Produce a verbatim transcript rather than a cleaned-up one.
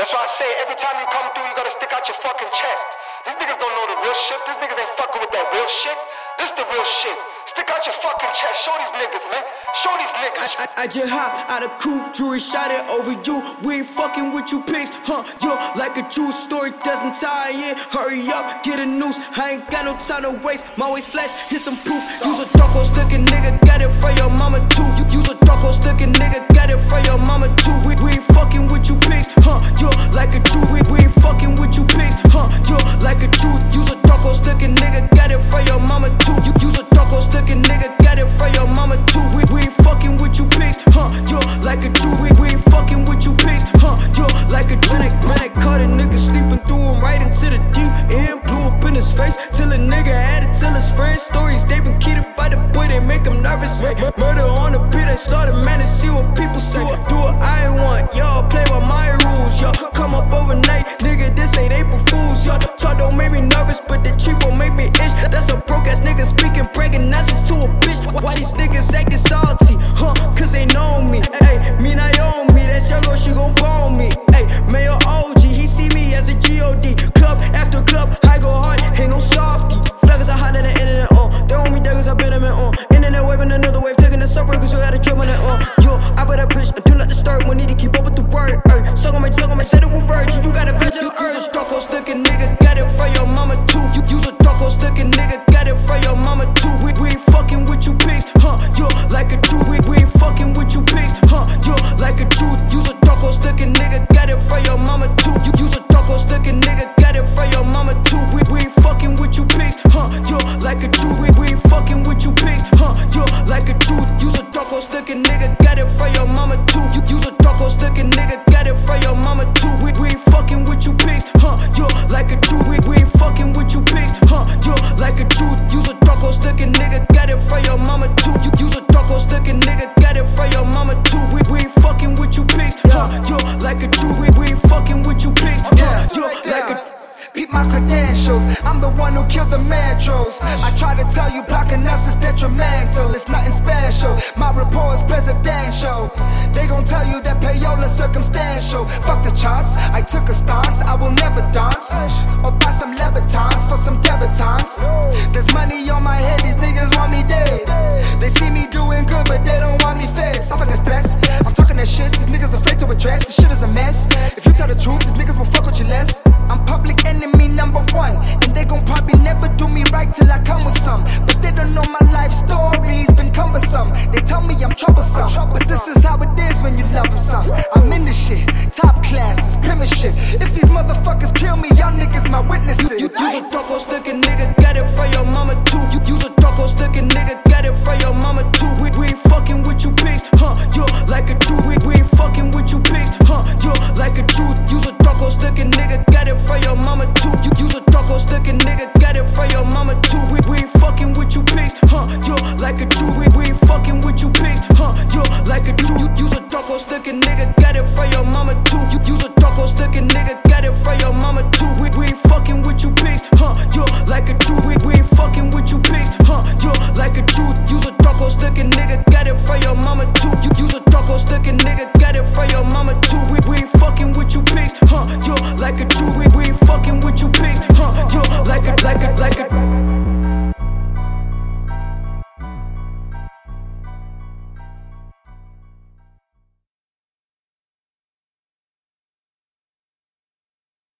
That's why I say every time you come through, you gotta stick out your fucking chest. These niggas don't know the real shit. These niggas ain't fucking with that real shit. This the real shit. Stick out your fucking chest. Show these niggas, man. Show these niggas. I, I, I just hopped out of coupe, jewelry shot it over you. We ain't fucking with you pigs, huh? You're like a true story, doesn't tie in. Hurry up, get a noose. I ain't got no time to waste. My waist flash, hit some proof. Use a dark horse looking nigga, got it for your mama too. You use a dark horse looking nigga, got it for your mama too. We, we ain't fucking with you pigs, huh? You're like a true. We, we ain't fucking with you pigs, huh? You're like a true. Use a dark horse looking nigga, got it for your mama too. You use a dark horse looking nigga, got it for your mama too. We, we ain't fucking with you pigs, huh? You're like a true. We, we ain't fucking with you pigs, huh? You're like a true. Man, I caught a nigga sleeping through him right into the deep end. Blew up in his face till a nigga had to tell his friends stories. They been kidded by the boy, they make him nervous. Say, murder on the beat, I started, man, to see what people say. Do what I want, y'all play by my rules, y'all come up overnight, nigga, this ain't April Fools, y'all talk don't make me nervous, but the cheap won't make me itch. That's a broke ass nigga speaking, bragging nonsense to a bitch. Why these niggas acting salty, huh? Cause they know me, ayy, me Naomi, that's your girl, she gon' bone me, ayy, Mayor O G, he see me as a G O D, club after club, I go hard, ain't no softy. Flaggers are hot in the internet, on, they on me daggers, I been them on, internet wave and another wave, taking the subway, cause you got a drum on it, on, yo, I bet that bitch, and do not disturb, we need to keep up with the word, ayy, suck on my, suck on my, said it with virgin, you got a virgin, use a stock horse looking nigga, got it for your mama too, you use a dark horse looking nigga, got it for your mama too, we, we ain't fucking with you pigs, huh, you're like a true, we, we ain't fucking with you pigs, huh, you're like a true, use a dark horse looking nigga, got it for your mama too, you use a dark horse looking nigga, got it for your mama too, we, we ain't fucking with you pigs, huh, you're like a true, we, we ain't fucking with you pigs, huh, you're like a true, use a dark horse looking nigga, got it for your mama too, you use a dark horse looking nigga, got it for your mama too, we, we ain't fucking with you pigs, huh, you're like a true, we, we ain't fucking with you pigs, huh, you're like a true, use a dark horse looking nigga, got it for your mama too, you use a dark horse looking nigga, got it for your mama too, we, we ain't fucking with you pigs, huh, you're like a true, we, we ain't fucking with you pigs, huh, you're like a Peep my credentials, I'm the one who killed the Mandros. I try to tell you blocking us is detrimental, it's nothing special. My report is presidential. They gon' tell you that payola circumstantial. Fuck the charts, I took a stance, I will never dance or buy some Louboutins for some debutants. There's money on my head, these niggas want me dead. They see me doing good, but they don't want me fed. Suffering stress, I'm talking that shit, these niggas afraid to address. This shit is a mess. If you tell the truth, these niggas will fuck with you less. I'm public enemy number one, and they gon' probably never do me right till I come with some. But they don't know my life story's been cumbersome. They tell me I'm troublesome, but this is how it is when you love them some. I'm in this shit, top classes, premiership. If these motherfuckers kill me, y'all niggas my witnesses. You, you use a dark horse looking nigga, got it for your mama too. You use a dark horse looking nigga, got it for your mama too. We, we ain't fucking with you pigs, huh? You're like a true, we, we ain't fucking with you pigs, huh? You're